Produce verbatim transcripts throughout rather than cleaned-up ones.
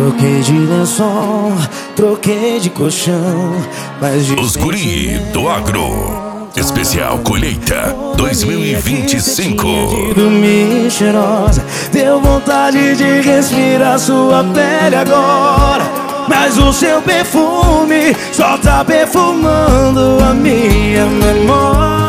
Troquei de lençol, troquei de colchão, mas de Os guri do agro. Especial Colheita dois mil e vinte e cinco. dormir cheirosa, deu vontade de respirar sua pele agora, mas o seu perfume só tá perfumando a minha memória.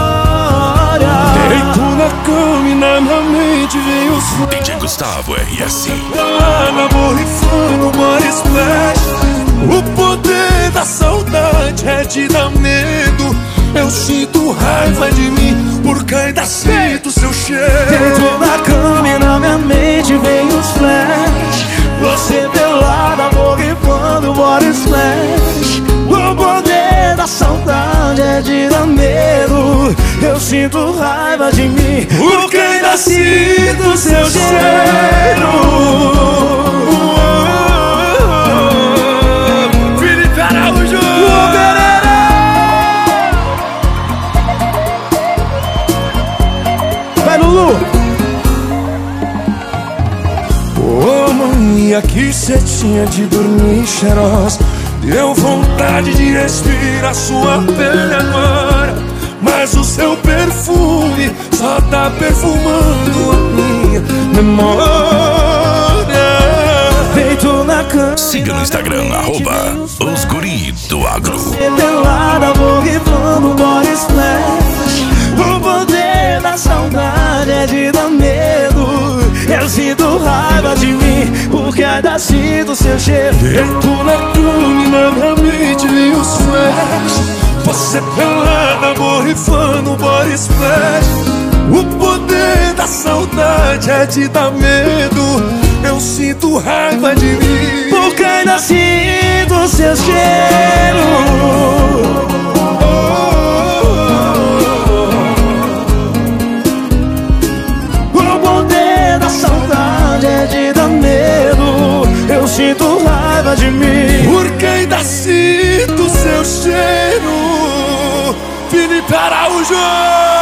Deito na cama e na minha mente vem os sonhos. D J Gustavo R S. Lá na borrifando, body splash. O poder da saudade é de dar medo. Eu sinto raiva de mim, porque ainda sinto seu cheiro. Deito na cama e na minha mente vem os flash. Você pelada, borrifando, body splash. O poder da saudade é de dar medo. Eu sinto raiva de mim, porque ainda sinto seu cheiro. Felipe Araújo. Vai, Lulu! Ô mania, que cetinha de dormir cheirosa, deu vontade de respirar sua pele agora, mas o seu perfume só tá perfumando a minha memória. Deito na cama. Siga no Instagram, arroba Os Guri do Agro. Pelada, borrifando, body splash. O poder da saudade é de dar medo. Eu sinto raiva de mim, porque ainda sinto seu cheiro. Deito na cama e na minha mente vem os flash. Você pelada, borrifando, body splash. O poder da saudade é de dar medo. Eu sinto raiva de mim, porque ainda sinto seu cheiro. O poder da saudade é de dar medo. Eu sinto raiva de mim, porque ainda sinto seu cheiro. Felipe Araújo.